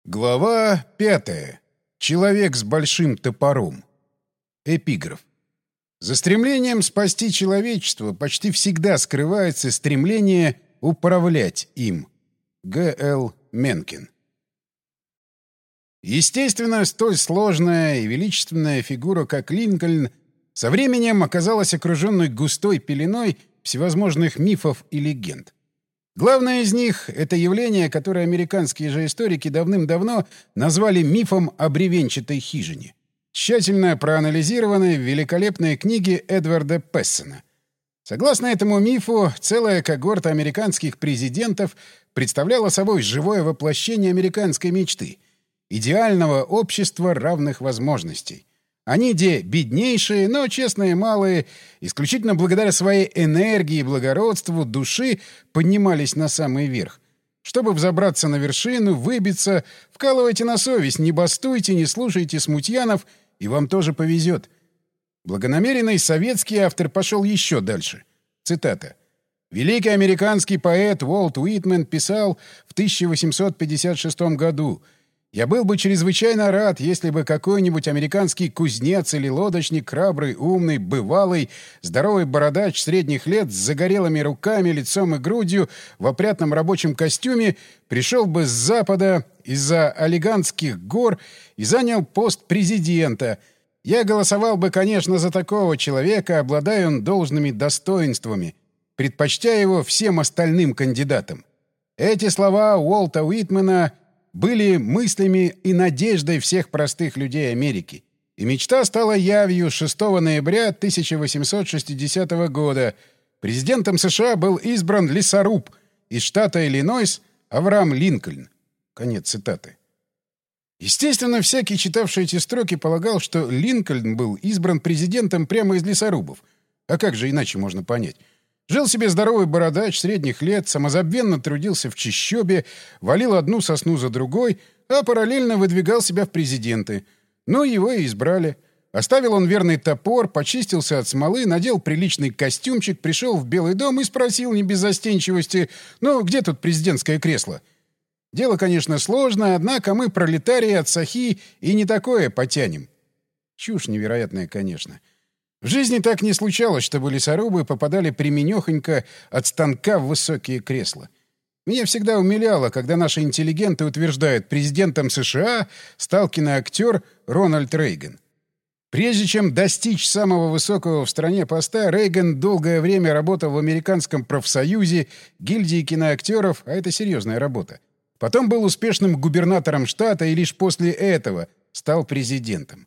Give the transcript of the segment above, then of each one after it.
Глава 5. Человек с большим топором. Эпиграф. За стремлением спасти человечество почти всегда скрывается стремление управлять им. Г.Л. Менкин. Естественно, столь сложная и величественная фигура, как Линкольн, со временем оказалась окруженной густой пеленой всевозможных мифов и легенд. Главное из них — это явление, которое американские же историки давным-давно назвали мифом о бревенчатой хижине, тщательно проанализированной в великолепной книге Эдварда Пессона. Согласно этому мифу, целая когорта американских президентов представляла собой живое воплощение американской мечты — идеального общества равных возможностей. Они де беднейшие, но честные малые, исключительно благодаря своей энергии и благородству души поднимались на самый верх. Чтобы взобраться на вершину, выбиться, вкалывайте на совесть, не бастуйте, не слушайте смутьянов, и вам тоже повезет. Благонамеренный советский автор пошел еще дальше. Цитата. «Великий американский поэт Уолт Уитмен писал в 1856 году: «Я был бы чрезвычайно рад, если бы какой-нибудь американский кузнец или лодочник, храбрый, умный, бывалый, здоровый бородач средних лет с загорелыми руками, лицом и грудью в опрятном рабочем костюме пришел бы с запада из-за Аллигантских гор и занял пост президента. Я голосовал бы, конечно, за такого человека, обладая он должными достоинствами, предпочтя его всем остальным кандидатам». Эти слова Уолта Уитмена были мыслями и надеждой всех простых людей Америки. И мечта стала явью 6 ноября 1860 года. Президентом США был избран лесоруб из штата Иллинойс Авраам Линкольн. Конец цитаты. Естественно, всякий, читавший эти строки, полагал, что Линкольн был избран президентом прямо из лесорубов. А как же иначе можно понять? Жил себе здоровый бородач средних лет, самозабвенно трудился в чащобе, валил одну сосну за другой, а параллельно выдвигал себя в президенты. Ну, его и избрали. Оставил он верный топор, почистился от смолы, надел приличный костюмчик, пришел в Белый дом и спросил не без застенчивости: «Ну, где тут президентское кресло?» Дело, конечно, сложное, однако мы, пролетарии от сахи, и не такое потянем. Чушь невероятная, конечно. В жизни так не случалось, чтобы лесорубы попадали пряминёхонько от станка в высокие кресла. Меня всегда умиляло, когда наши интеллигенты утверждают: президентом США стал киноактер Рональд Рейган. Прежде чем достичь самого высокого в стране поста, Рейган долгое время работал в американском профсоюзе, гильдии киноактеров, а это серьезная работа. Потом был успешным губернатором штата и лишь после этого стал президентом.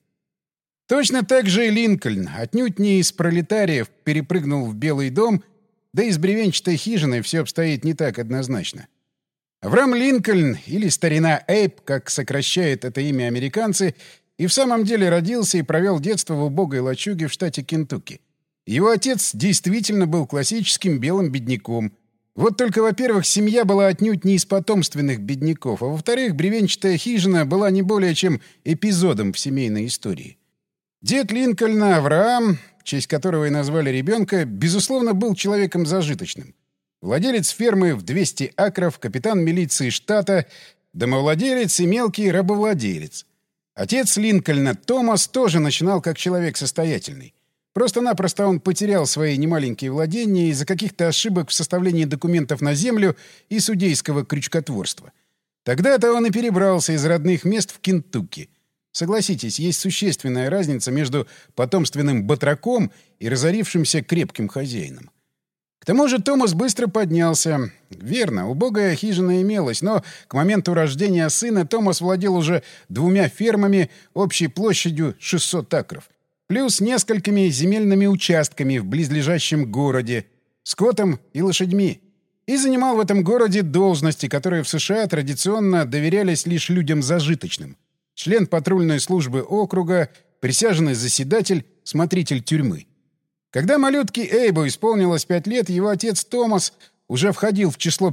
Точно так же и Линкольн, отнюдь не из пролетариев, перепрыгнул в Белый дом, да и с бревенчатой хижиной все обстоит не так однозначно. Авраам Линкольн, или старина Эйб, как сокращают это имя американцы, и в самом деле родился и провел детство в убогой лачуге в штате Кентукки. Его отец действительно был классическим белым бедняком. Вот только, во-первых, семья была отнюдь не из потомственных бедняков, а во-вторых, бревенчатая хижина была не более чем эпизодом в семейной истории. Дед Линкольна, Авраам, в честь которого и назвали ребенка, безусловно, был человеком зажиточным. Владелец фермы в 200 акров, капитан милиции штата, домовладелец и мелкий рабовладелец. Отец Линкольна, Томас, тоже начинал как человек состоятельный. Просто-напросто он потерял свои немаленькие владения из-за каких-то ошибок в составлении документов на землю и судейского крючкотворства. Тогда-то он и перебрался из родных мест в Кентукки. Согласитесь, есть существенная разница между потомственным батраком и разорившимся крепким хозяином. К тому же Томас быстро поднялся. Верно, убогая хижина имелась, но к моменту рождения сына Томас владел уже 2 фермами общей площадью 600 акров, плюс несколькими земельными участками в близлежащем городе, скотом и лошадьми. И занимал в этом городе должности, которые в США традиционно доверялись лишь людям зажиточным. Член патрульной службы округа, присяжный заседатель, смотритель тюрьмы. Когда малютке Эйбу исполнилось 5 лет, его отец Томас уже входил в число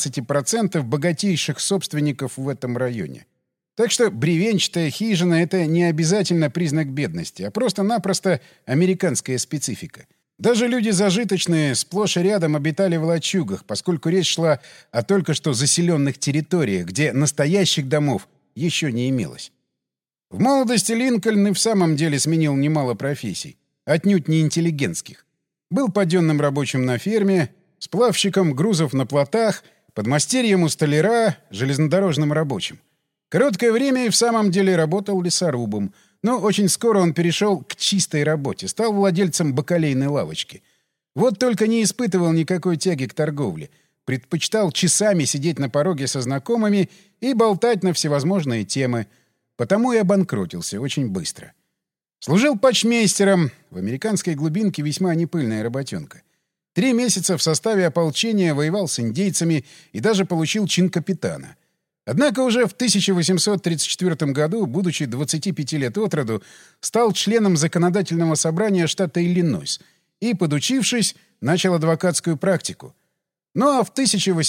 15% богатейших собственников в этом районе. Так что бревенчатая хижина — это не обязательно признак бедности, а просто-напросто американская специфика. Даже люди зажиточные сплошь и рядом обитали в лачугах, поскольку речь шла о только что заселенных территориях, где настоящих домов еще не имелось. В молодости Линкольн и в самом деле сменил немало профессий, отнюдь не интеллигентских. Был паденным рабочим на ферме, сплавщиком грузов на плотах, подмастерьем у столяра, железнодорожным рабочим. Короткое время и в самом деле работал лесорубом, но очень скоро он перешел к чистой работе, стал владельцем бакалейной лавочки. Вот только не испытывал никакой тяги к торговле, предпочитал часами сидеть на пороге со знакомыми и болтать на всевозможные темы, потому и обанкротился очень быстро. Служил почмейстером, в американской глубинке весьма непыльная работенка. 3 месяца в составе ополчения воевал с индейцами и даже получил чин капитана. Однако уже в 1834 году, будучи 25 лет от роду, стал членом законодательного собрания штата Иллинойс и, подучившись, начал адвокатскую практику. Ну а в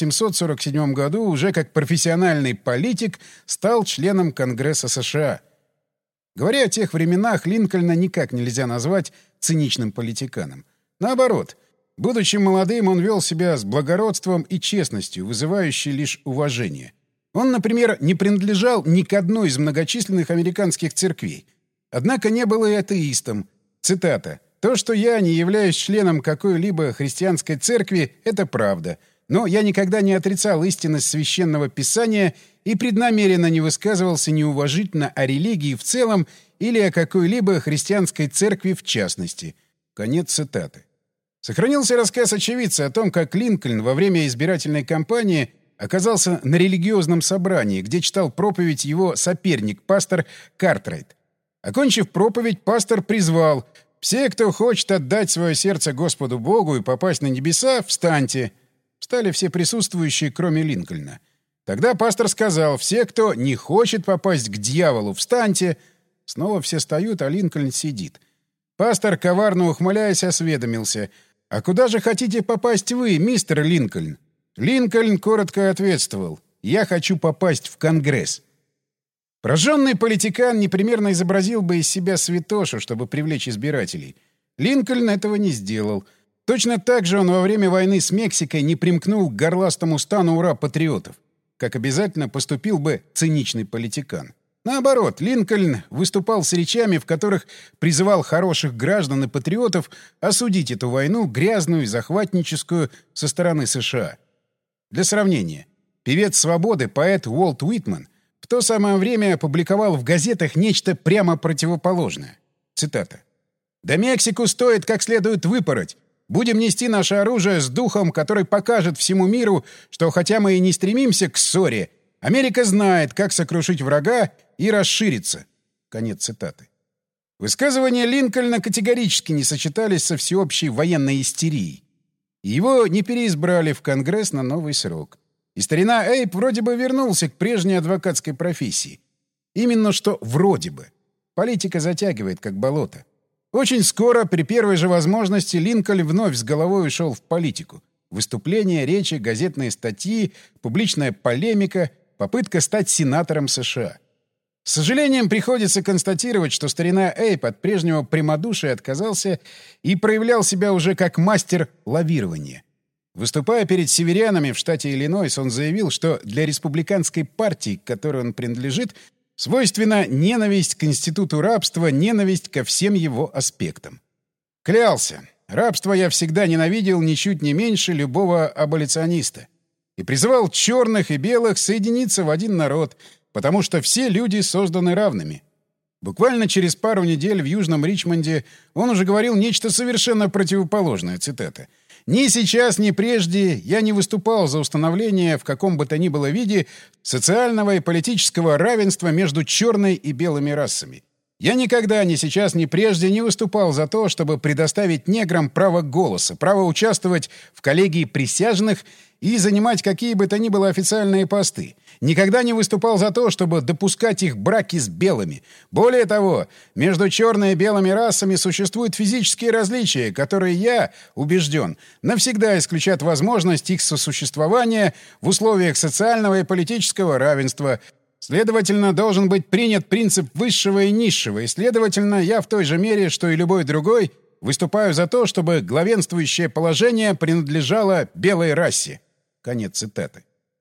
1847 году уже как профессиональный политик стал членом Конгресса США. Говоря о тех временах, Линкольна никак нельзя назвать циничным политиканом. Наоборот, будучи молодым, он вел себя с благородством и честностью, вызывающей лишь уважение. Он, например, не принадлежал ни к одной из многочисленных американских церквей. Однако не был и атеистом. Цитата. «То, что я не являюсь членом какой-либо христианской церкви, это правда. Но я никогда не отрицал истинность священного писания и преднамеренно не высказывался неуважительно о религии в целом или о какой-либо христианской церкви в частности». Конец цитаты. Сохранился рассказ очевидца о том, как Линкольн во время избирательной кампании оказался на религиозном собрании, где читал проповедь его соперник, пастор Картрайт. Окончив проповедь, пастор призвал: «Все, кто хочет отдать свое сердце Господу Богу и попасть на небеса, встаньте». Встали все присутствующие, кроме Линкольна. Тогда пастор сказал: «Все, кто не хочет попасть к дьяволу, встаньте». Снова все встают, а Линкольн сидит. Пастор, коварно ухмыляясь, осведомился: «А куда же хотите попасть вы, мистер Линкольн?» Линкольн коротко ответствовал: «Я хочу попасть в Конгресс». Прожженный политикан непременно изобразил бы из себя святошу, чтобы привлечь избирателей. Линкольн этого не сделал. Точно так же он во время войны с Мексикой не примкнул к горластому стану «Ура-патриотов», как обязательно поступил бы циничный политикан. Наоборот, Линкольн выступал с речами, в которых призывал хороших граждан и патриотов осудить эту войну, грязную и захватническую, со стороны США. Для сравнения, певец свободы, поэт Уолт Уитмен в то самое время опубликовал в газетах нечто прямо противоположное. Цитата. «Да Мексику стоит как следует выпороть. Будем нести наше оружие с духом, который покажет всему миру, что хотя мы и не стремимся к ссоре, Америка знает, как сокрушить врага и расшириться». Конец цитаты. Высказывания Линкольна категорически не сочетались со всеобщей военной истерией. Его не переизбрали в Конгресс на новый срок. И старина Эйп вроде бы вернулся к прежней адвокатской профессии. Именно что вроде бы. Политика затягивает, как болото. Очень скоро, при первой же возможности, Линкольн вновь с головой ушел в политику. Выступления, речи, газетные статьи, публичная полемика, попытка стать сенатором США. С сожалением приходится констатировать, что старина Эйп от прежнего прямодушия отказался и проявлял себя уже как мастер лавирования. Выступая перед северянами в штате Иллинойс, он заявил, что для республиканской партии, к которой он принадлежит, свойственна ненависть к институту рабства, ненависть ко всем его аспектам. Клялся: рабство я всегда ненавидел ничуть не меньше любого аболициониста. И призывал черных и белых соединиться в один народ, потому что все люди созданы равными. Буквально через пару недель в Южном Ричмонде он уже говорил нечто совершенно противоположное, цитата. «Ни сейчас, ни прежде я не выступал за установление в каком бы то ни было виде социального и политического равенства между черной и белыми расами. Я никогда, ни сейчас, ни прежде не выступал за то, чтобы предоставить неграм право голоса, право участвовать в коллегии присяжных и занимать какие бы то ни было официальные посты. Никогда не выступал за то, чтобы допускать их браки с белыми. Более того, между черной и белыми расами существуют физические различия, которые, я убежден, навсегда исключат возможность их сосуществования в условиях социального и политического равенства. Следовательно, должен быть принят принцип высшего и низшего, и, следовательно, я в той же мере, что и любой другой, выступаю за то, чтобы главенствующее положение принадлежало белой расе». Конец цитаты.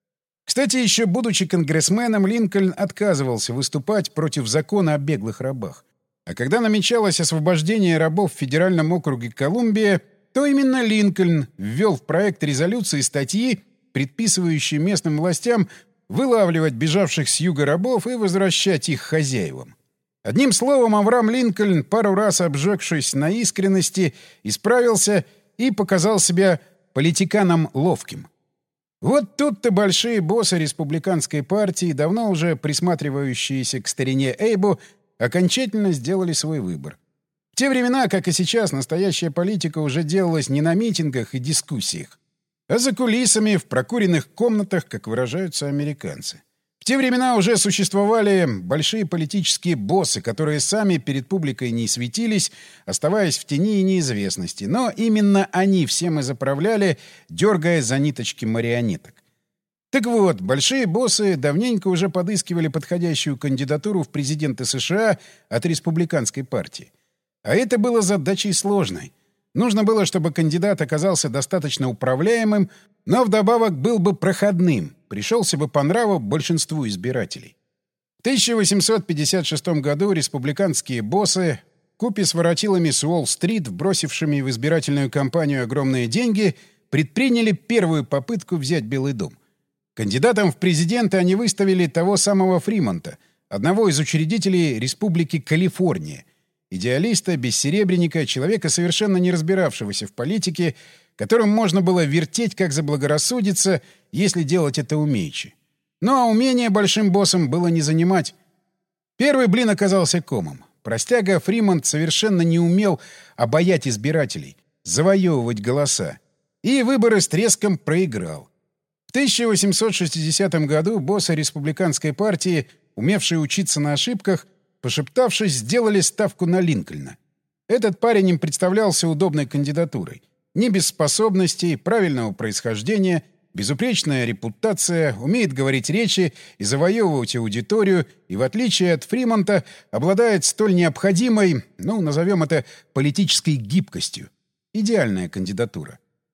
Кстати, еще будучи конгрессменом, Линкольн отказывался выступать против закона о беглых рабах. А когда намечалось освобождение рабов в Федеральном округе Колумбия, то именно Линкольн ввел в проект резолюции статьи, предписывающие местным властям вылавливать бежавших с юга рабов и возвращать их хозяевам. Одним словом, Авраам Линкольн, пару раз обжегшись на искренности, исправился и показал себя политиканом ловким. Вот тут-то большие боссы республиканской партии, давно уже присматривающиеся к старине Эйбу, окончательно сделали свой выбор. В те времена, как и сейчас, настоящая политика уже делалась не на митингах и дискуссиях, а за кулисами, в прокуренных комнатах, как выражаются американцы. В те времена уже существовали большие политические боссы, которые сами перед публикой не светились, оставаясь в тени и неизвестности. Но именно они всем и заправляли, дергая за ниточки марионеток. Так вот, большие боссы давненько уже подыскивали подходящую кандидатуру в президенты США от республиканской партии. А это было задачей сложной. Нужно было, чтобы кандидат оказался достаточно управляемым, но вдобавок был бы проходным, пришелся бы по нраву большинству избирателей. В 1856 году республиканские боссы, вкупе с воротилами с Уолл-стрит, вбросившими в избирательную кампанию огромные деньги, предприняли первую попытку взять Белый дом. Кандидатом в президенты они выставили того самого Фримонта, одного из учредителей Республики Калифорния, идеалиста, бессеребренника, человека, совершенно не разбиравшегося в политике, которым можно было вертеть, как заблагорассудится, если делать это умеючи. Ну а умение большим боссам было не занимать. Первый блин оказался комом. Простяга Фримонт совершенно не умел обаять избирателей, завоевывать голоса. И выборы с треском проиграл. В 1860 году боссы республиканской партии, умевшие учиться на ошибках, пошептавшись, сделали ставку на Линкольна. Этот парень им представлялся удобной кандидатурой. Не без способностей, правильного происхождения, безупречная репутация, умеет говорить речи и завоевывать аудиторию, и, в отличие от Фримонта, обладает столь необходимой, назовем это, политической гибкостью. Идеальная кандидатура.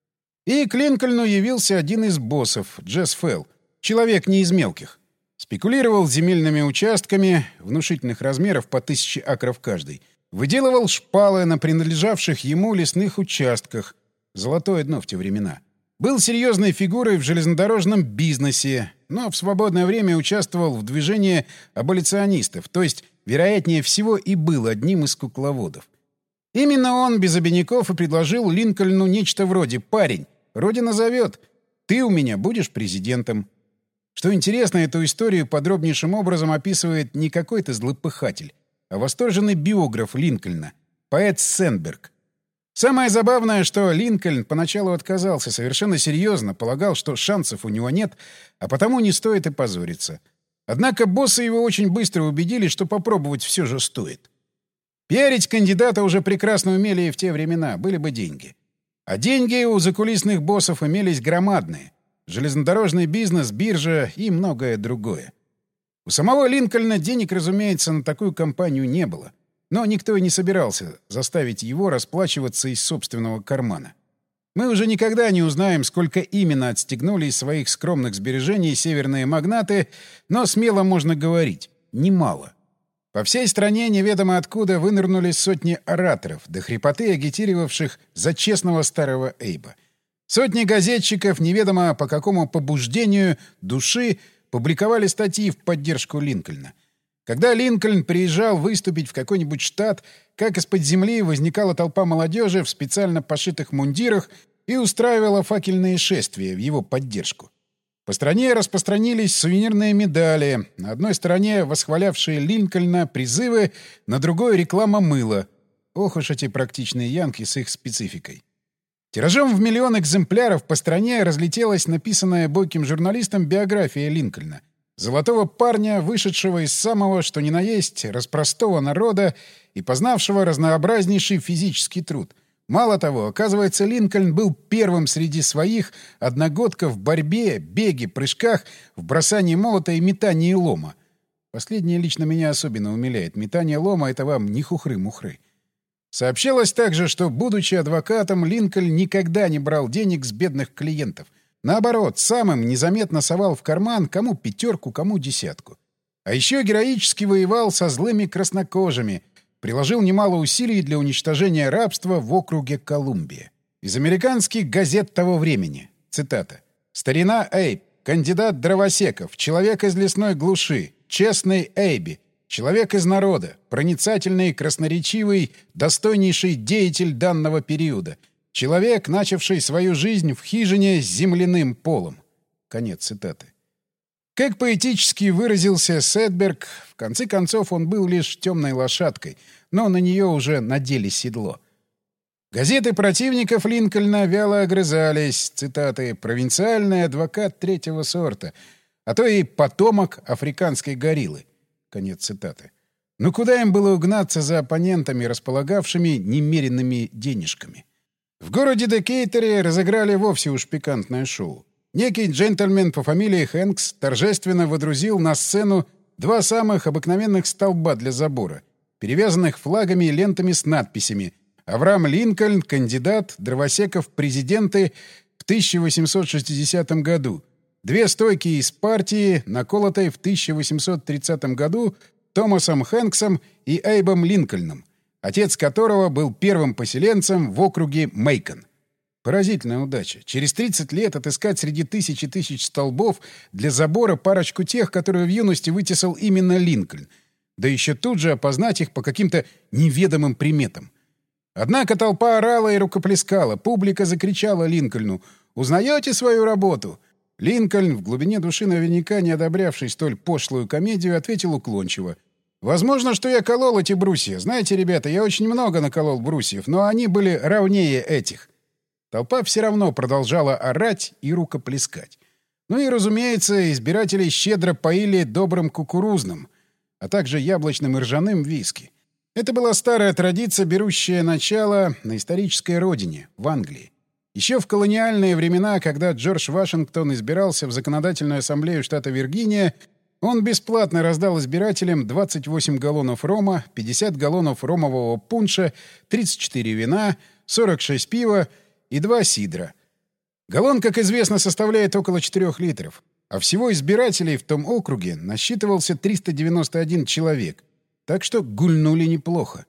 И к Линкольну явился один из боссов, Джесс Фелл, человек не из мелких. Спекулировал земельными участками внушительных размеров по 1000 акров каждый. Выделывал шпалы на принадлежавших ему лесных участках. Золотое дно в те времена. Был серьезной фигурой в железнодорожном бизнесе, но в свободное время участвовал в движении аболиционистов, то есть, вероятнее всего, и был одним из кукловодов. Именно он без обиняков и предложил Линкольну нечто вроде: «Парень, Родина зовет. Ты у меня будешь президентом». Что интересно, эту историю подробнейшим образом описывает не какой-то злопыхатель, а восторженный биограф Линкольна, поэт Сенберг. Самое забавное, что Линкольн поначалу отказался совершенно серьезно, полагал, что шансов у него нет, а потому не стоит и позориться. Однако боссы его очень быстро убедили, что попробовать все же стоит. Пиарить кандидата уже прекрасно умели и в те времена, были бы деньги. А деньги у закулисных боссов имелись громадные. Железнодорожный бизнес, биржа и многое другое. У самого Линкольна денег, разумеется, на такую кампанию не было. Но никто и не собирался заставить его расплачиваться из собственного кармана. Мы уже никогда не узнаем, сколько именно отстегнули из своих скромных сбережений северные магнаты, но смело можно говорить — немало. По всей стране неведомо откуда вынырнули сотни ораторов, до хрипоты агитировавших за честного старого Эйба. Сотни газетчиков, неведомо по какому побуждению души, публиковали статьи в поддержку Линкольна. Когда Линкольн приезжал выступить в какой-нибудь штат, как из-под земли возникала толпа молодежи в специально пошитых мундирах и устраивала факельные шествия в его поддержку. По стране распространились сувенирные медали, на одной стороне восхвалявшие Линкольна призывы, на другой — реклама мыла. Ох уж эти практичные янки с их спецификой. Тиражом в 1 миллион экземпляров по стране разлетелась написанная бойким журналистом биография Линкольна. Золотого парня, вышедшего из самого, что ни на есть, распростого народа и познавшего разнообразнейший физический труд. Мало того, оказывается, Линкольн был первым среди своих одногодков в борьбе, беге, прыжках, в бросании молота и метании лома. Последнее лично меня особенно умиляет. Метание лома — это вам не хухры-мухры. Сообщалось также, что, будучи адвокатом, Линкольн никогда не брал денег с бедных клиентов. Наоборот, самым незаметно совал в карман кому пятерку, кому десятку. А еще героически воевал со злыми краснокожими, приложил немало усилий для уничтожения рабства в округе Колумбия. Из американских газет того времени. Цитата. «Старина Эйб, кандидат дровосеков, человек из лесной глуши, честный Эйби, человек из народа, проницательный, красноречивый, достойнейший деятель данного периода, человек, начавший свою жизнь в хижине с земляным полом». Конец цитаты. Как поэтически выразился Сетберг, в конце концов он был лишь темной лошадкой, но на нее уже надели седло. Газеты противников Линкольна вяло огрызались, цитаты, «провинциальный адвокат третьего сорта», а то и «потомок африканской гориллы». Конец цитаты. Но куда им было угнаться за оппонентами, располагавшими немеренными денежками? В городе Декейтере разыграли вовсе уж пикантное шоу. Некий джентльмен по фамилии Хэнкс торжественно водрузил на сцену два самых обыкновенных столба для забора, перевязанных флагами и лентами с надписями «Авраам Линкольн, кандидат, дровосеков, президенты в 1860 году», две стойки из партии, наколотой в 1830 году Томасом Хэнксом и Эйбом Линкольном, отец которого был первым поселенцем в округе Мейкон. Поразительная удача. Через 30 лет отыскать среди тысяч и тысяч столбов для забора парочку тех, которые в юности вытесал именно Линкольн, да еще тут же опознать их по каким-то неведомым приметам. Однако толпа орала и рукоплескала, публика закричала Линкольну: «Узнаете свою работу?» Линкольн, в глубине души наверняка не одобрявший столь пошлую комедию, ответил уклончиво: «Возможно, что я колол эти брусья. Знаете, ребята, я очень много наколол брусьев, но они были равнее этих». Толпа все равно продолжала орать и рукоплескать. Ну и, разумеется, избирателей щедро поили добрым кукурузным, а также яблочным и ржаным виски. Это была старая традиция, берущая начало на исторической родине, в Англии. Еще в колониальные времена, когда Джордж Вашингтон избирался в Законодательную ассамблею штата Виргиния, он бесплатно раздал избирателям 28 галлонов рома, 50 галлонов ромового пунша, 34 вина, 46 пива и 2 сидра. Галлон, как известно, составляет около 4 литров, а всего избирателей в том округе насчитывался 391 человек, так что гульнули неплохо.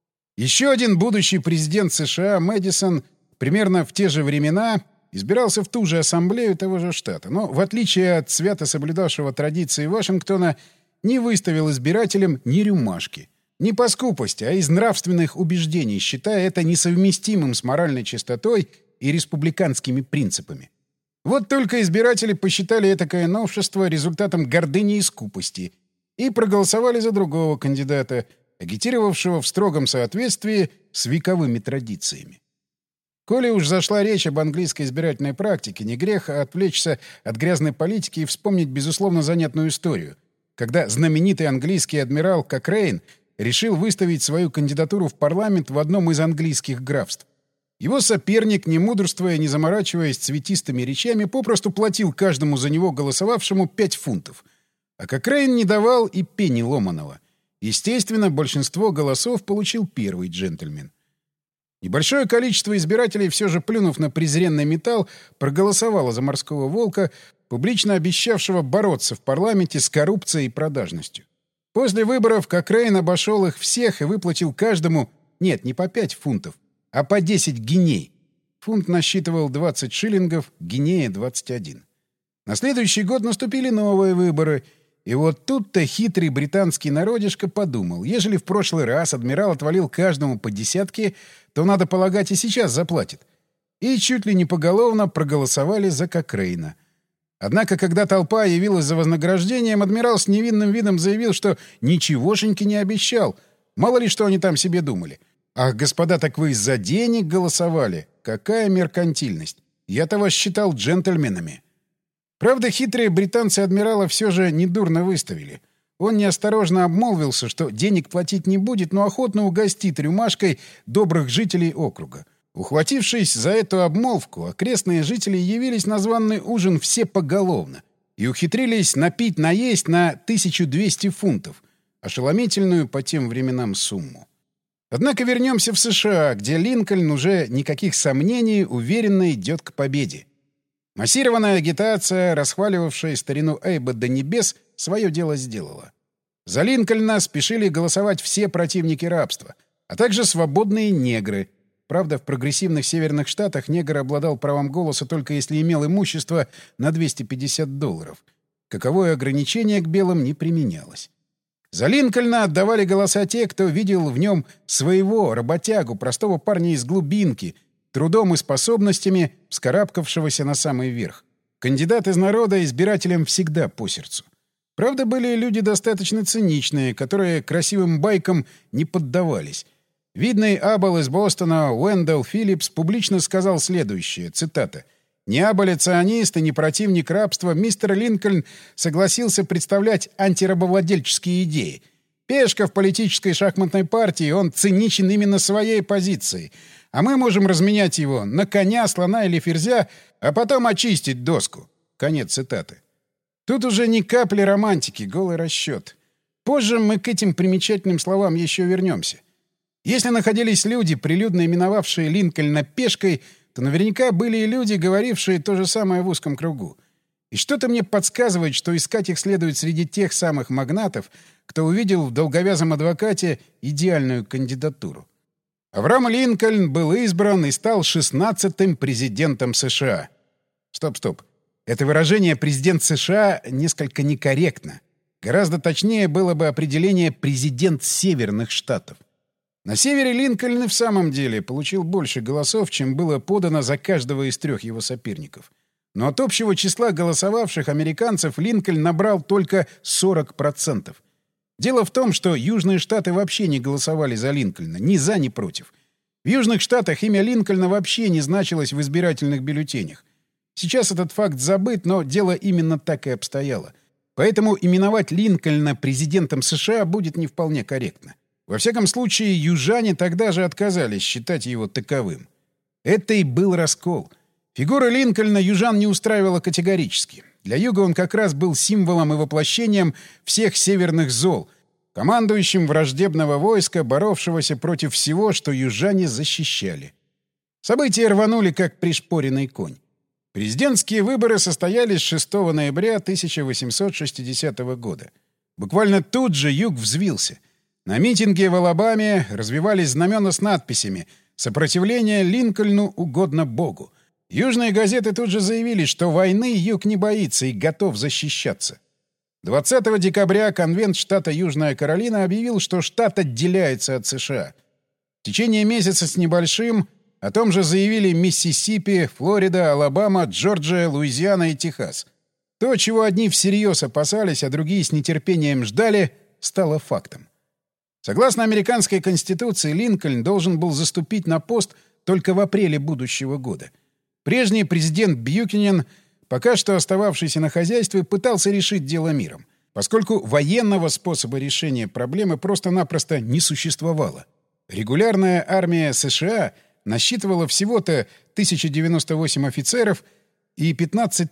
Еще один будущий президент США, Мэдисон, примерно в те же времена избирался в ту же ассамблею того же штата, но, в отличие от свято соблюдавшего традиции Вашингтона, не выставил избирателям ни рюмашки. Не по скупости, а из нравственных убеждений, считая это несовместимым с моральной чистотой и республиканскими принципами. Вот только избиратели посчитали этакое новшество результатом гордыни и скупости и проголосовали за другого кандидата, агитировавшего в строгом соответствии с вековыми традициями. Коли уж зашла речь об английской избирательной практике, не грех отвлечься от грязной политики и вспомнить, безусловно, занятную историю, когда знаменитый английский адмирал Кокрейн решил выставить свою кандидатуру в парламент в одном из английских графств. Его соперник, не мудрствуя, не заморачиваясь цветистыми речами, попросту платил каждому за него голосовавшему 5 фунтов. А Кокрейн не давал и пенни ломаного. Естественно, большинство голосов получил первый джентльмен. Небольшое количество избирателей, все же плюнув на презренный металл, проголосовало за морского волка, публично обещавшего бороться в парламенте с коррупцией и продажностью. После выборов Кокрейн обошел их всех и выплатил каждому, нет, не по 5 фунтов, а по 10 гиней. Фунт насчитывал 20 шиллингов, гинея — 21. На следующий год наступили новые выборы, и вот тут-то хитрый британский народишко подумал, ежели в прошлый раз адмирал отвалил каждому по десятке, то, надо полагать, и сейчас заплатит. И чуть ли не поголовно проголосовали за Кокрейна. Однако, когда толпа явилась за вознаграждением, адмирал с невинным видом заявил, что ничегошеньки не обещал. Мало ли, что они там себе думали. «Ах, господа, так вы из-за денег голосовали? Какая меркантильность! Я-то вас считал джентльменами». Правда, хитрые британцы адмирала все же недурно выставили. Он неосторожно обмолвился, что денег платить не будет, но охотно угостит рюмашкой добрых жителей округа. Ухватившись за эту обмолвку, окрестные жители явились на званый ужин все поголовно и ухитрились напить-наесть на 1200 фунтов, ошеломительную по тем временам сумму. Однако вернемся в США, где Линкольн уже никаких сомнений уверенно идет к победе. Массированная агитация, расхваливавшая старину Эйба до небес, свое дело сделала. За Линкольна спешили голосовать все противники рабства, а также свободные негры. Правда, в прогрессивных северных штатах негр обладал правом голоса только если имел имущество на $250. Каковое ограничение к белым не применялось. За Линкольна отдавали голоса те, кто видел в нем своего работягу, простого парня из глубинки, трудом и способностями вскарабкавшегося на самый верх. Кандидат из народа избирателям всегда по сердцу. Правда, были люди достаточно циничные, которые красивым байкам не поддавались. Видный абол из Бостона Уэндell Филлипс публично сказал следующее, цитата: «Ни аболиционист и ни противник рабства мистер Линкольн согласился представлять антирабовладельческие идеи. Пешка в политической шахматной партии, он циничен именно своей позицией, а мы можем разменять его на коня, слона или ферзя, а потом очистить доску». Конец цитаты. Тут уже ни капли романтики, голый расчет. Позже мы к этим примечательным словам еще вернемся. Если находились люди, прилюдно именовавшие Линкольна пешкой, то наверняка были и люди, говорившие то же самое в узком кругу. И что-то мне подсказывает, что искать их следует среди тех самых магнатов, кто увидел в долговязом адвокате идеальную кандидатуру. Авраам Линкольн был избран и стал 16-м президентом США. Стоп. Это выражение «президент США» несколько некорректно. Гораздо точнее было бы определение «президент Северных Штатов». На севере Линкольн и в самом деле получил больше голосов, чем было подано за каждого из трех его соперников. Но от общего числа голосовавших американцев Линкольн набрал только 40%. Дело в том, что Южные Штаты вообще не голосовали за Линкольна, ни за, ни против. В Южных Штатах имя Линкольна вообще не значилось в избирательных бюллетенях. Сейчас этот факт забыт, но дело именно так и обстояло. Поэтому именовать Линкольна президентом США будет не вполне корректно. Во всяком случае, южане тогда же отказались считать его таковым. Это и был раскол. Фигура Линкольна южан не устраивала категорически. Для юга он как раз был символом и воплощением всех северных зол, командующим враждебного войска, боровшегося против всего, что южане защищали. События рванули, как пришпоренный конь. Президентские выборы состоялись 6 ноября 1860 года. Буквально тут же юг взвился. На митинге в Алабаме развивались знамена с надписями «Сопротивление Линкольну угодно Богу». Южные газеты тут же заявили, что войны юг не боится и готов защищаться. 20 декабря конвент штата Южная Каролина объявил, что штат отделяется от США. В течение месяца с небольшим о том же заявили Миссисипи, Флорида, Алабама, Джорджия, Луизиана и Техас. То, чего одни всерьез опасались, а другие с нетерпением ждали, стало фактом. Согласно американской конституции, Линкольн должен был заступить на пост только в апреле будущего года. Прежний президент Бьюкенен, пока что остававшийся на хозяйстве, пытался решить дело миром, поскольку военного способа решения проблемы просто-напросто не существовало. Регулярная армия США насчитывала всего-то 1098 офицеров и 15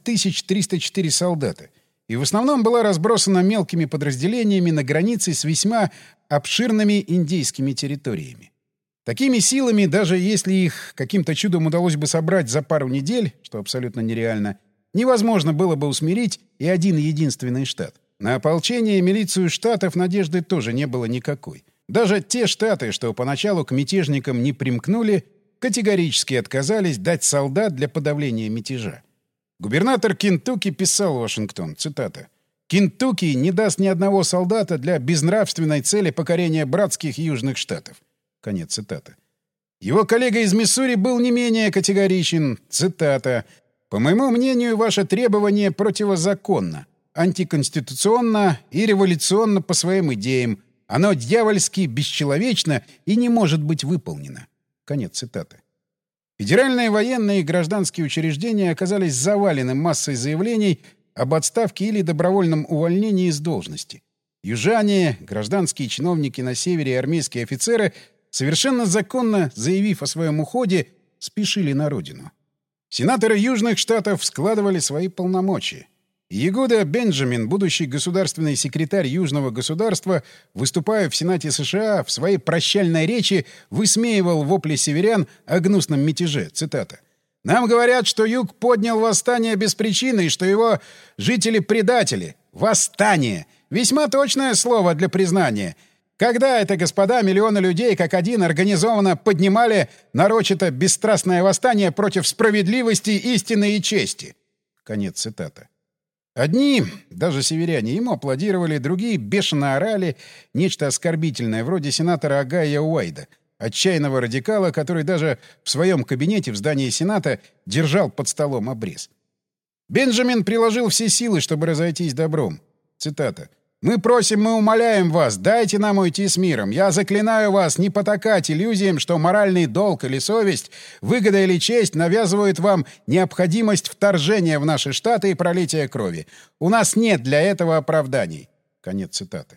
304 солдата, и в основном была разбросана мелкими подразделениями на границе с весьма обширными индейскими территориями. Такими силами, даже если их каким-то чудом удалось бы собрать за пару недель, что абсолютно нереально, невозможно было бы усмирить и один единственный штат. На ополчение и милицию штатов надежды тоже не было никакой. Даже те штаты, что поначалу к мятежникам не примкнули, категорически отказались дать солдат для подавления мятежа. Губернатор Кентукки писал в Вашингтон, цитата: «Кентукки не даст ни одного солдата для безнравственной цели покорения братских южных штатов». Конец цитаты. Его коллега из Миссури был не менее категоричен, цитата: «По моему мнению, ваше требование противозаконно, антиконституционно и революционно по своим идеям. Оно дьявольски бесчеловечно и не может быть выполнено». Конец цитаты. Федеральные военные и гражданские учреждения оказались завалены массой заявлений об отставке или добровольном увольнении с должности. Южане, гражданские чиновники на севере и армейские офицеры, совершенно законно заявив о своем уходе, спешили на родину. Сенаторы Южных Штатов складывали свои полномочия. Ягуда Бенджамин, будущий государственный секретарь Южного государства, выступая в Сенате США, в своей прощальной речи высмеивал вопли северян о гнусном мятеже. Цитата: Нам говорят, что Юг поднял восстание без причины и что его жители предатели. Восстание! Весьма точное слово для признания. Когда это, господа, миллионы людей как один организованно поднимали нарочито бесстрастное восстание против справедливости, истины и чести? Конец цитаты. Одни, даже северяне, ему аплодировали, другие бешено орали нечто оскорбительное, вроде сенатора Агая Уайда, отчаянного радикала, который даже в своем кабинете в здании Сената держал под столом обрез. Бенджамин приложил все силы, чтобы разойтись добром. Цитата. «Мы просим, мы умоляем вас, дайте нам уйти с миром. Я заклинаю вас не потакать иллюзиям, что моральный долг или совесть, выгода или честь навязывают вам необходимость вторжения в наши штаты и пролития крови. У нас нет для этого оправданий». Конец цитаты.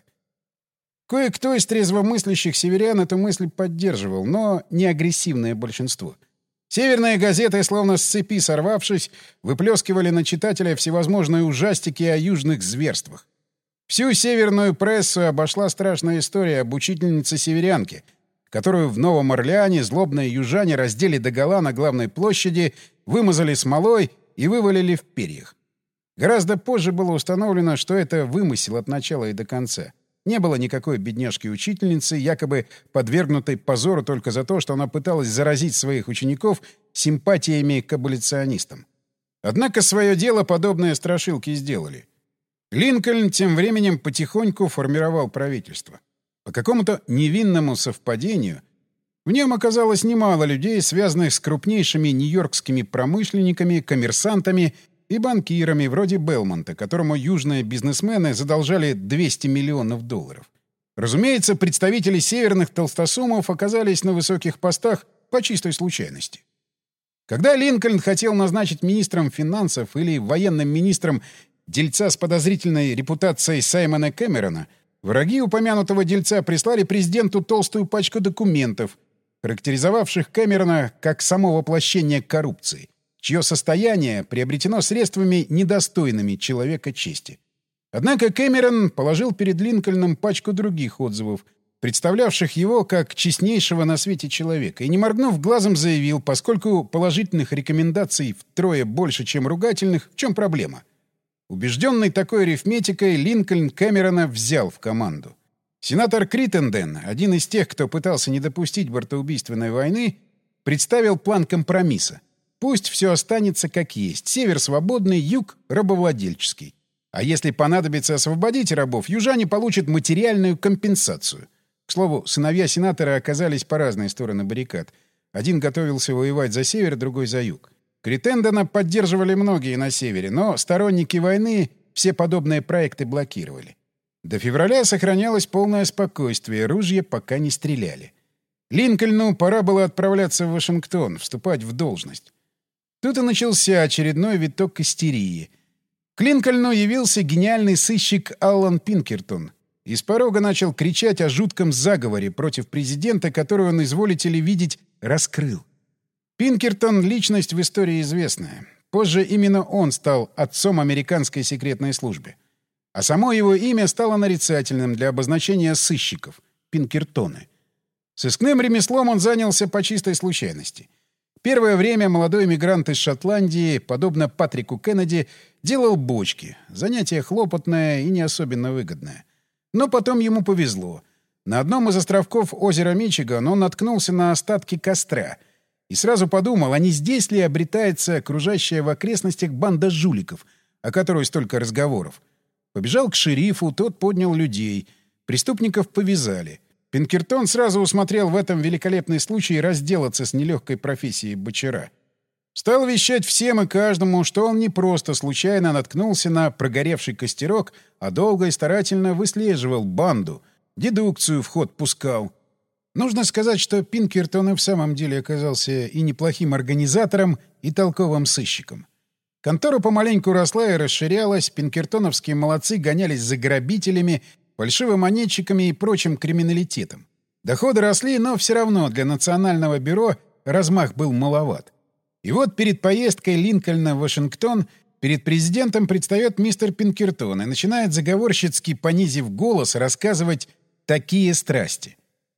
Кое-кто из трезвомыслящих северян эту мысль поддерживал, но не агрессивное большинство. Северные газеты, словно с цепи сорвавшись, выплескивали на читателя всевозможные ужастики о южных зверствах. Всю северную прессу обошла страшная история об учительнице-северянке, которую в Новом Орлеане злобные южане раздели догола на главной площади, вымазали смолой и вывалили в перьях. Гораздо позже было установлено, что это вымысел от начала и до конца. Не было никакой бедняжки-учительницы, якобы подвергнутой позору только за то, что она пыталась заразить своих учеников симпатиями к аболиционистам. Однако свое дело подобные страшилки сделали. Линкольн тем временем потихоньку формировал правительство. По какому-то невинному совпадению в нем оказалось немало людей, связанных с крупнейшими нью-йоркскими промышленниками, коммерсантами и банкирами вроде Белмонта, которому южные бизнесмены задолжали $200 миллионов. Разумеется, представители северных толстосумов оказались на высоких постах по чистой случайности. Когда Линкольн хотел назначить министром финансов или военным министром дельца с подозрительной репутацией Саймона Кэмерона, враги упомянутого дельца прислали президенту толстую пачку документов, характеризовавших Кэмерона как само воплощение коррупции, чье состояние приобретено средствами, недостойными человека чести. Однако Кэмерон положил перед Линкольном пачку других отзывов, представлявших его как честнейшего на свете человека, и, не моргнув глазом, заявил, поскольку положительных рекомендаций втрое больше, чем ругательных, в чем проблема? Убежденный такой арифметикой, Линкольн Кэмерона взял в команду. Сенатор Криттенден, один из тех, кто пытался не допустить бортоубийственной войны, представил план компромисса. Пусть все останется как есть. Север свободный, юг рабовладельческий. А если понадобится освободить рабов, южане получат материальную компенсацию. К слову, сыновья сенатора оказались по разные стороны баррикад. Один готовился воевать за север, другой за юг. Криттендена поддерживали многие на севере, но сторонники войны все подобные проекты блокировали. До февраля сохранялось полное спокойствие, ружья пока не стреляли. Линкольну пора было отправляться в Вашингтон, вступать в должность. Тут и начался очередной виток истерии. К Линкольну явился гениальный сыщик Аллан Пинкертон. Из порога начал кричать о жутком заговоре против президента, который он, изволите ли видеть, раскрыл. Пинкертон — личность в истории известная. Позже именно он стал отцом американской секретной службы. А само его имя стало нарицательным для обозначения сыщиков — Пинкертоны. Сыскным ремеслом он занялся по чистой случайности. Первое время молодой эмигрант из Шотландии, подобно Патрику Кеннеди, делал бочки. Занятие хлопотное и не особенно выгодное. Но потом ему повезло. На одном из островков озера Мичиган он наткнулся на остатки костра и сразу подумал, а не здесь ли обретается окружающая в окрестностях банда жуликов, о которой столько разговоров. Побежал к шерифу, тот поднял людей. Преступников повязали. Пинкертон сразу усмотрел в этом великолепный случай разделаться с нелегкой профессией бочара. Стал вещать всем и каждому, что он не просто случайно наткнулся на прогоревший костерок, а долго и старательно выслеживал банду, дедукцию в ход пускал. Нужно сказать, что Пинкертон и в самом деле оказался и неплохим организатором, и толковым сыщиком. Контора помаленьку росла и расширялась, пинкертоновские молодцы гонялись за грабителями, фальшивомонетчиками и прочим криминалитетом. Доходы росли, но все равно для Национального бюро размах был маловат. И вот перед поездкой Линкольна в Вашингтон перед президентом предстает мистер Пинкертон и начинает заговорщицки, понизив голос, рассказывать такие страсти.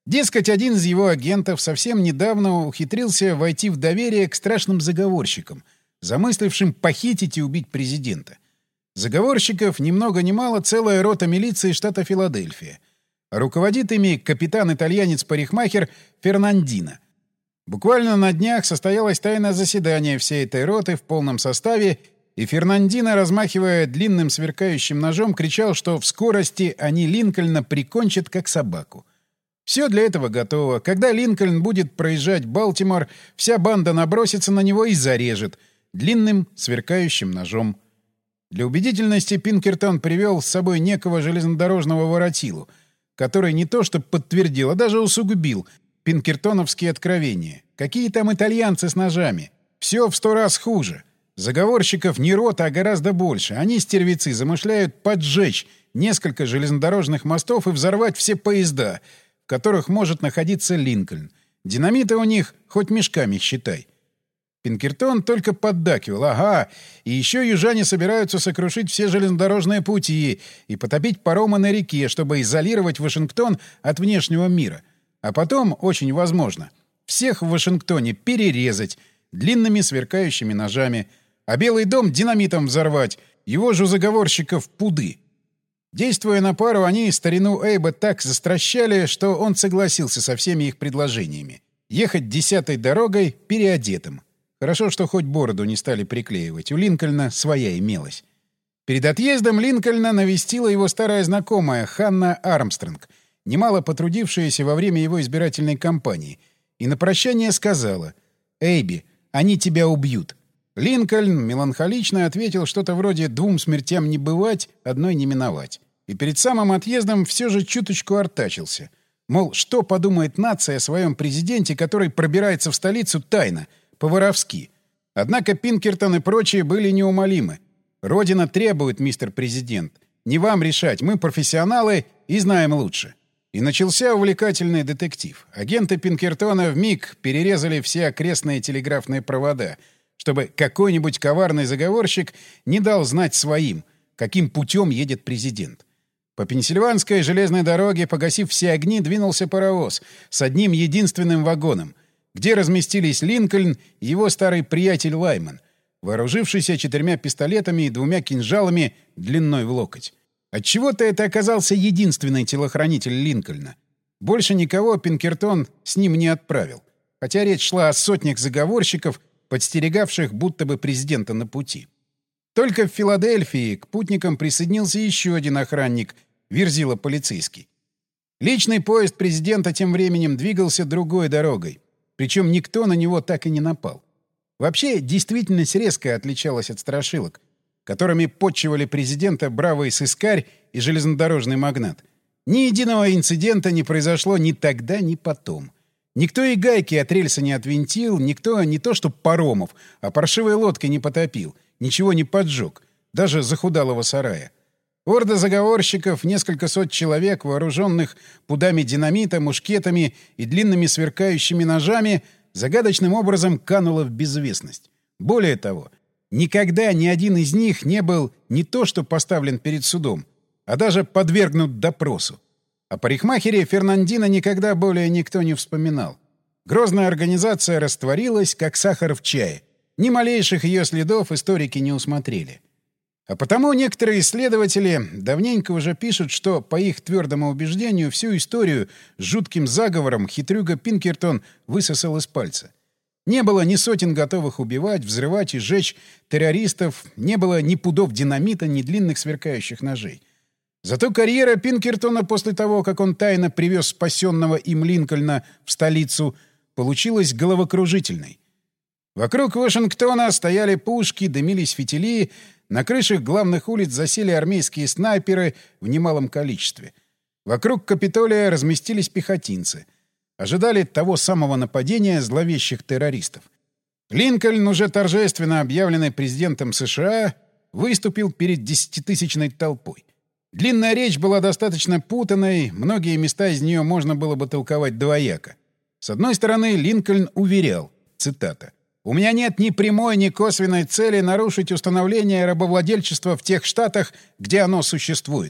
Дескать, один из его агентов совсем недавно ухитрился войти в доверие к страшным заговорщикам, замыслившим похитить и убить президента. Заговорщиков ни много ни мало целая рота милиции штата Филадельфия. Руководит ими капитан-итальянец-парикмахер Фернандино. Буквально на днях состоялось тайное заседание всей этой роты в полном составе, и Фернандино, размахивая длинным сверкающим ножом, кричал, что в скорости они Линкольна прикончат как собаку. Все для этого готово. Когда Линкольн будет проезжать Балтимор, вся банда набросится на него и зарежет длинным сверкающим ножом. Для убедительности Пинкертон привел с собой некого железнодорожного воротилу, который не то что подтвердил, а даже усугубил пинкертоновские откровения. Какие там итальянцы с ножами? Все в 100 раз хуже. Заговорщиков не рота, а гораздо больше. Они, стервецы, замышляют поджечь несколько железнодорожных мостов и взорвать все поезда, в которых может находиться Линкольн. Динамита у них хоть мешками считай. Пинкертон только поддакивал. Ага, и еще южане собираются сокрушить все железнодорожные пути и потопить паромы на реке, чтобы изолировать Вашингтон от внешнего мира. А потом, очень возможно, всех в Вашингтоне перерезать длинными сверкающими ножами, а Белый дом динамитом взорвать, его же заговорщиков пуды. Действуя на пару, они старину Эйба так застращали, что он согласился со всеми их предложениями. Ехать 10-й дорогой переодетым. Хорошо, что хоть бороду не стали приклеивать. У Линкольна своя имелась. Перед отъездом Линкольна навестила его старая знакомая Ханна Армстронг, немало потрудившаяся во время его избирательной кампании, и на прощание сказала: «Эйби, они тебя убьют». Линкольн меланхолично ответил что-то вроде «двум смертям не бывать, одной не миновать». И перед самым отъездом все же чуточку артачился. Мол, что подумает нация о своем президенте, который пробирается в столицу тайно, по-воровски. Однако Пинкертон и прочие были неумолимы. «Родина требует, мистер президент. Не вам решать, мы профессионалы и знаем лучше». И начался увлекательный детектив. Агенты Пинкертона вмиг перерезали все окрестные телеграфные провода, чтобы какой-нибудь коварный заговорщик не дал знать своим, каким путем едет президент. По Пенсильванской железной дороге, погасив все огни, двинулся паровоз с одним единственным вагоном, где разместились Линкольн и его старый приятель Лайман, вооружившийся 4 пистолетами и 2 кинжалами длиной в локоть. Отчего-то это оказался единственный телохранитель Линкольна. Больше никого Пинкертон с ним не отправил, хотя речь шла о сотнях заговорщиков, подстерегавших будто бы президента на пути. Только в Филадельфии к путникам присоединился еще один охранник, верзила полицейский. Личный поезд президента тем временем двигался другой дорогой, причем никто на него так и не напал. Вообще, действительность резко отличалась от страшилок, которыми подчивали президента бравый сыскарь и железнодорожный магнат. Ни единого инцидента не произошло ни тогда, ни потом. Никто и гайки от рельса не отвинтил, никто не то что паромов, а паршивой лодки не потопил, ничего не поджег, даже захудалого сарая. Орда заговорщиков, несколько сот человек, вооруженных пудами динамита, мушкетами и длинными сверкающими ножами, загадочным образом канула в безвестность. Более того, никогда ни один из них не был не то что поставлен перед судом, а даже подвергнут допросу. О парикмахере Фернандино никогда более никто не вспоминал. Грозная организация растворилась, как сахар в чае. Ни малейших ее следов историки не усмотрели. А потому некоторые исследователи давненько уже пишут, что, по их твердому убеждению, всю историю с жутким заговором хитрюга Пинкертон высосал из пальца. Не было ни сотен готовых убивать, взрывать и сжечь террористов, не было ни пудов динамита, ни длинных сверкающих ножей. Зато карьера Пинкертона после того, как он тайно привез спасенного им Линкольна в столицу, получилась головокружительной. Вокруг Вашингтона стояли пушки, дымились фитили, на крышах главных улиц засели армейские снайперы в немалом количестве. Вокруг Капитолия разместились пехотинцы. Ожидали того самого нападения зловещих террористов. Линкольн, уже торжественно объявленный президентом США, выступил перед 10-тысячной толпой. Длинная речь была достаточно путанной, многие места из нее можно было бы толковать двояко. С одной стороны, Линкольн уверял, цитата, «У меня нет ни прямой, ни косвенной цели нарушить установление рабовладельчества в тех штатах, где оно существует.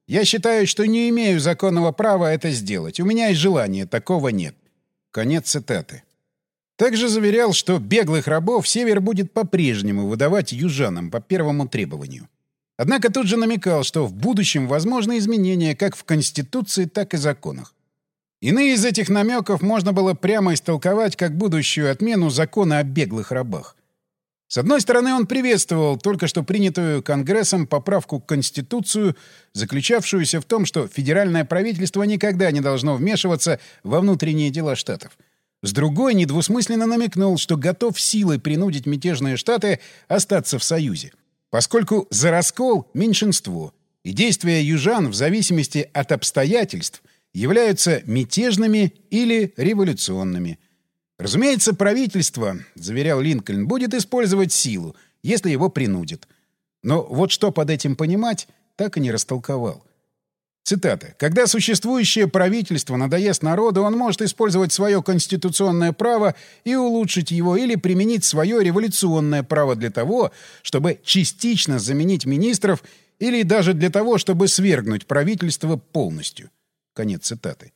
Я считаю, что не имею законного права это сделать. У меня и желания такого нет». Конец цитаты. Также заверял, что беглых рабов Север будет по-прежнему выдавать южанам по первому требованию. Однако тут же намекал, что в будущем возможны изменения как в Конституции, так и законах. Иные из этих намеков можно было прямо истолковать как будущую отмену закона о беглых рабах. С одной стороны, он приветствовал только что принятую Конгрессом поправку к Конституцию, заключавшуюся в том, что федеральное правительство никогда не должно вмешиваться во внутренние дела штатов. С другой, недвусмысленно намекнул, что готов силой принудить мятежные штаты остаться в Союзе, поскольку за раскол — меньшинство, и действия южан в зависимости от обстоятельств являются мятежными или революционными. Разумеется, правительство, заверял Линкольн, будет использовать силу, если его принудят. Но вот что под этим понимать, так и не растолковал. Цитата. «Когда существующее правительство надоест народу, он может использовать свое конституционное право и улучшить его или применить свое революционное право для того, чтобы частично заменить министров или даже для того, чтобы свергнуть правительство полностью». Конец цитаты.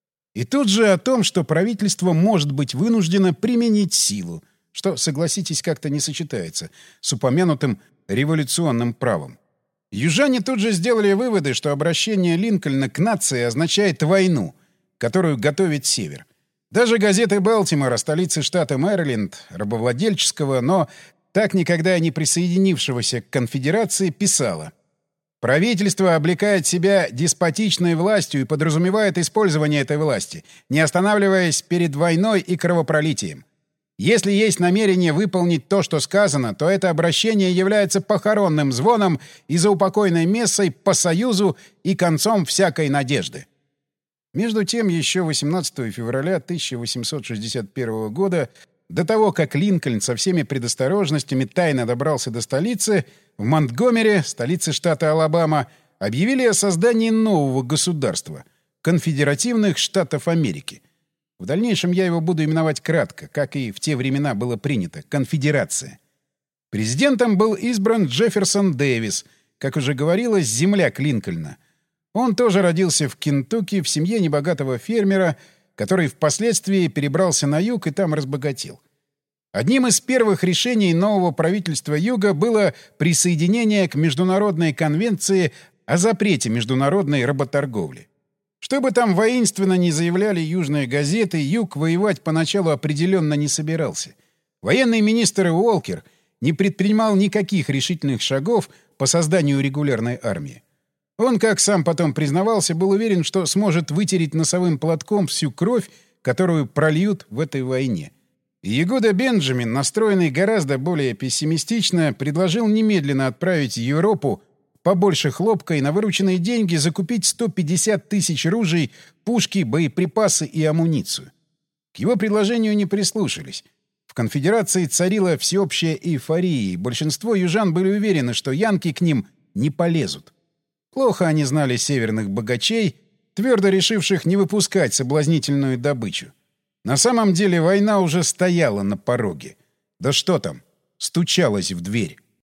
И тут же о том, что правительство может быть вынуждено применить силу, что, согласитесь, как-то не сочетается с упомянутым революционным правом. Южане тут же сделали выводы, что обращение Линкольна к нации означает войну, которую готовит Север. Даже газета «Балтимора», столицы штата Мэриленд, рабовладельческого, но так никогда и не присоединившегося к конфедерации, писала: «Правительство облекает себя деспотичной властью и подразумевает использование этой власти, не останавливаясь перед войной и кровопролитием. Если есть намерение выполнить то, что сказано, то это обращение является похоронным звоном и заупокойной мессой по Союзу и концом всякой надежды». Между тем, еще 18 февраля 1861 года, до того, как Линкольн со всеми предосторожностями тайно добрался до столицы, в Монтгомери, столице штата Алабама, объявили о создании нового государства — Конфедеративных Штатов Америки. В дальнейшем я его буду именовать кратко, как и в те времена было принято — Конфедерация. Президентом был избран Джефферсон Дэвис, как уже говорилось, земляк Линкольна. Он тоже родился в Кентукки в семье небогатого фермера, который впоследствии перебрался на юг и там разбогател. Одним из первых решений нового правительства Юга было присоединение к Международной конвенции о запрете международной работорговли. Что бы там воинственно ни заявляли южные газеты, Юг воевать поначалу определенно не собирался. Военный министр Уолкер не предпринимал никаких решительных шагов по созданию регулярной армии. Он, как сам потом признавался, был уверен, что сможет вытереть носовым платком всю кровь, которую прольют в этой войне. Ягуда Бенджамин, настроенный гораздо более пессимистично, предложил немедленно отправить в Европу побольше хлопка и на вырученные деньги закупить 150 тысяч ружей, пушки, боеприпасы и амуницию. К его предложению не прислушались. В конфедерации царила всеобщая эйфория, и большинство южан были уверены, что янки к ним не полезут. Плохо они знали северных богачей, твердо решивших не выпускать соблазнительную добычу. На самом деле война уже стояла на пороге. Да что там, стучалась в дверь.